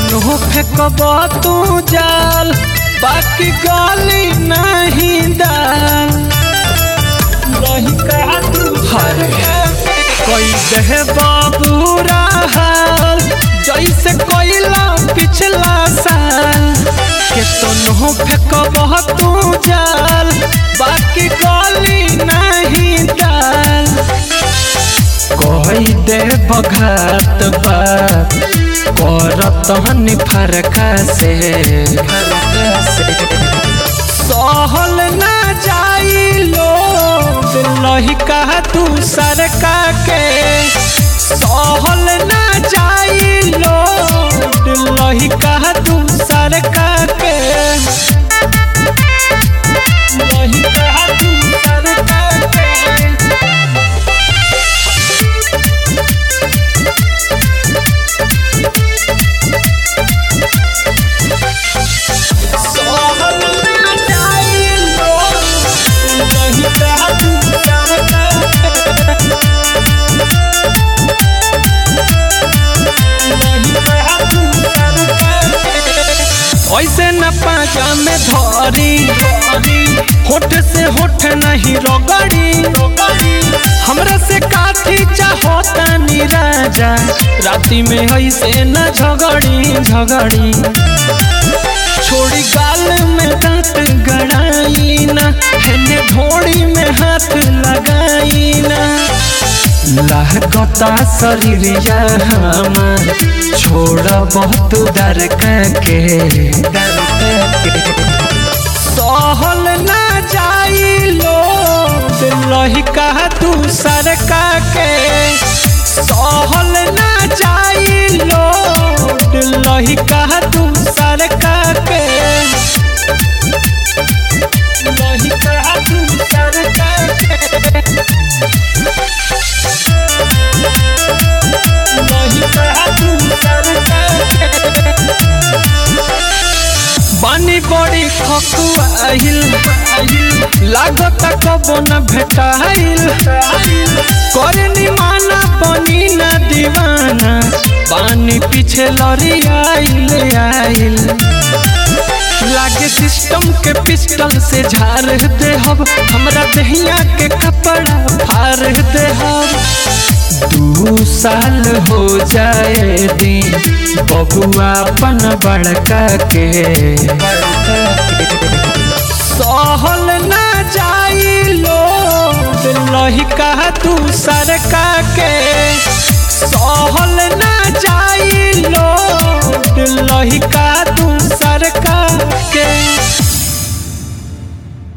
केतनो फेंकब तू जाल बाकी गली नहीं दाल कोई देह बाबूरा हाल जैसे कोयला पिछला साल केतनो फेंकब तू जाल बाकी गली नहीं दाल कोई दे बघात बात करत हनी फरका से सहल ना जाई लोग लहिका तू सरका के सहल ना जाई लोग लहिका तू सरका के लहिका तू सरका के ऐसे न पाजा में धरी होठ से होठ नहीं रगड़ी हमरा से काठी चाहता नी राजा राती में ऐसे न झगड़ी छोड़ी गाल में दांत गड़ाई ना हेने ढोड़ी में हाथ लगाई ना लहकता शरीरिया हमार छोड़ बहुत डर के सहल ना जाई लोग लहिका तू सरका के सहल ना जाई लोग लहिका तू सरका के लहिका तू सरका के बानी बड़ी खकुआइल लागत कबो न भेटाइल करनी माना बनी न दीवाना बानी पीछे लड़ी आइल लागे सिस्टम के पिस्टल से झाड़ दे हब हमरा दहिया के कपड़ा फाड़ दे हब 2 साल हो जाए दिन बबुआ अपन बड़का के सहल ना जाई लोग लहिका तू सरका